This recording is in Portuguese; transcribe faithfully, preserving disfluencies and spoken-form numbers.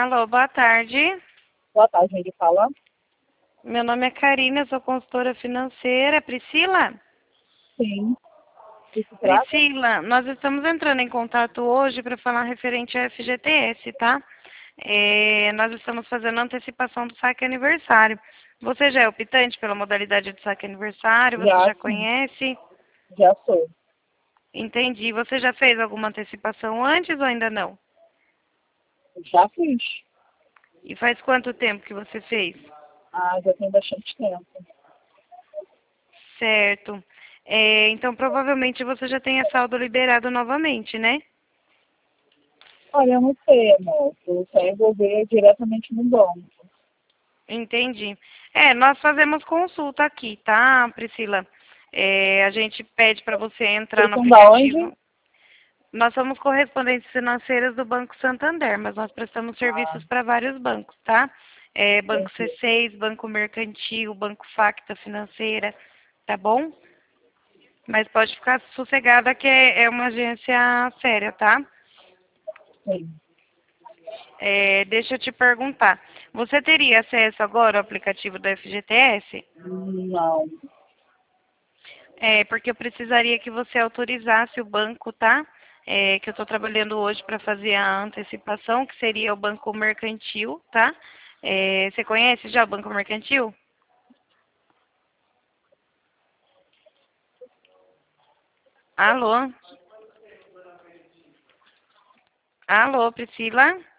Alô, boa tarde. Boa tarde, ele fala. Meu nome é Karina, eu sou consultora financeira. Priscila? Sim. Que se trata? Priscila, nós estamos entrando em contato hoje para falar referente ao F G T S, tá? É, nós estamos fazendo antecipação do saque aniversário. Você já é optante pela modalidade de saque aniversário? Você Já, já sim. conhece? Já sou. Entendi. Você já fez alguma antecipação antes ou ainda não? Já fiz. E faz quanto tempo que você fez? Ah, já tem bastante tempo. Certo. É, então, provavelmente você já tenha saldo liberado novamente, né? Olha, eu não sei, amor. Eu só envolver diretamente no banco. Entendi. É, nós fazemos consulta aqui, tá, Priscila? É, a gente pede para você entrar Vocês no são da onde? aplicativo. Nós somos correspondentes financeiras do Banco Santander, mas nós prestamos Ah, serviços para vários bancos, tá? É, Banco entendi. C seis, Banco Mercantil, Banco Facta Financeira, tá bom? Mas pode ficar sossegada que é é uma agência séria, tá? Sim. É, deixa eu te perguntar. Você teria acesso agora ao aplicativo do F G T S? Não. É, porque eu precisaria que você autorizasse o banco, tá? É, que eu estou trabalhando hoje para fazer a antecipação, que seria o Banco Mercantil, tá? É, você conhece já o Banco Mercantil? Alô? Alô, Priscila?